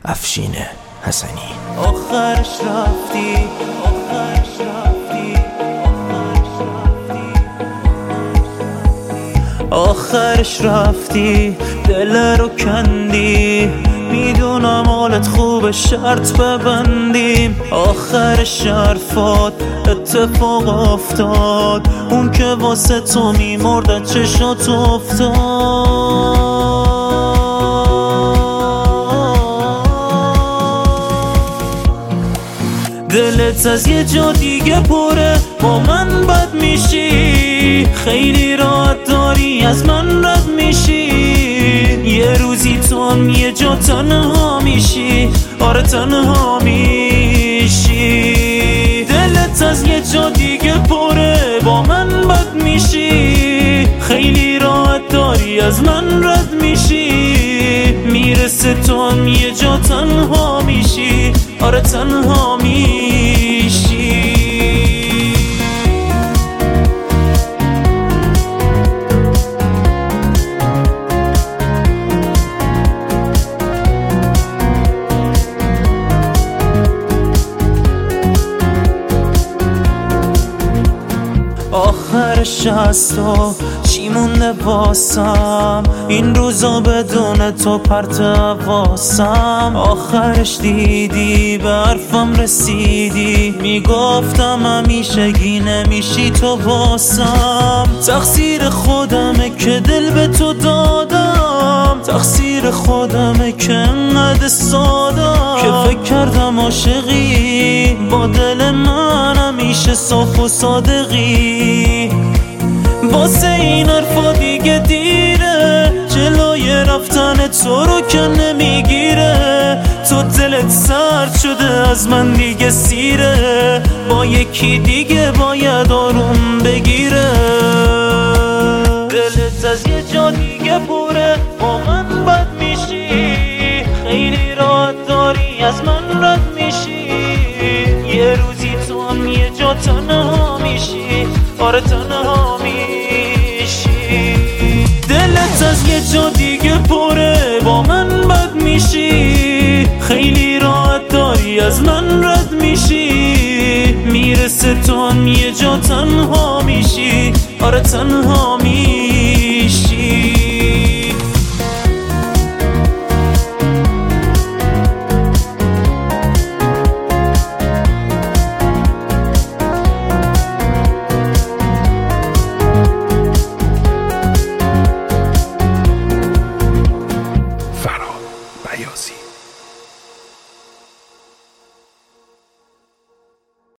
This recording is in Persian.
افشین حسنی. آخرش رفتی، آخرش رفتی، آخرش رفتی، دل رو کندی. میدونم حالت خوبه، شرط ببندیم. آخرش حرفات اتفاق افتاد، اون که واسه تو میمرد چشات افتاد. دلت از یه جا دیگه پره، با من بد میشی. خیلی راحت داری از من رد میشی. یه روزی تو هم یه جا تنها میشی، آره تنها میشی. دلت از یه جا دیگه پره، با من بد میشی. خیلی راحت داری از من رد میشی. میرسه تو هم یه جا تنها میشی، آره تنها میشی. آخرش از تو چی مونده واسم؟ این روزا بدون تو پرت واسم. آخرش دیدی به حرفم رسیدی، میگفتم همیشگی نمیشی تو واسم. تقصیر خودمه که دل به تو دادم، تقصیر خودمه که انقدر سادم. که فکر کردم عاشقی با دل من همیشه صاف و صادقی. واسه این حرفا دیگه دیره، جلوی رفتن تو رو که نمیگیره. تو دلت سرد شده از من دیگه سیره، با یکی دیگه باید آروم بگیره. دلت از یه جا دیگه پره، با من بد میشی. خیلی راحت داری از من رد میشی. یه روزی تو هم یه جا تنها میشی، آره تنها میشی. دلت از یه جا دیگه پره، با من بد میشی. خیلی راحت داری از من رد میشی. میرسه تو هم یه جا تنها میشی، آره تنها میشی.